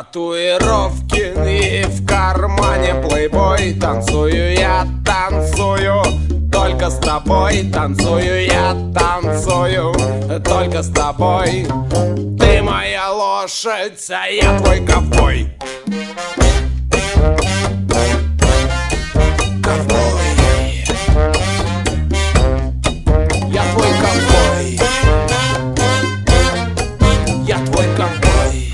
Татуировки и в кармане плейбой. Танцую я, танцую только с тобой. Танцую я, танцую только с тобой. Ты моя лошадь, а я твой ковбой. Ковбой. Я твой ковбой. Я твой ковбой.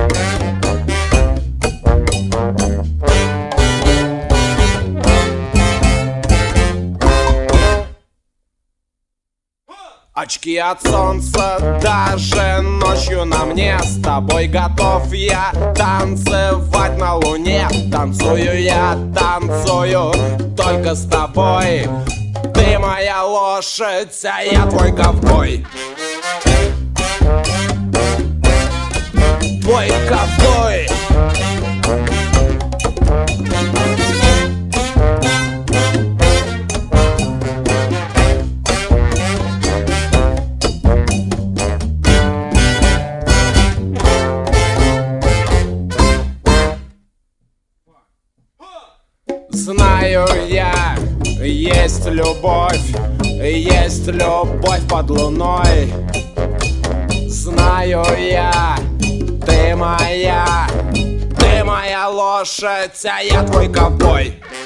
Очки от солнца даже ночью на мне. С тобой готов я танцевать на луне. Танцую я, танцую только с тобой. Ты моя лошадь, а я твой ковбой. Твой ковбой. Знаю я, есть любовь под луной. Знаю я, ты моя лошадь, а я твой ковбой.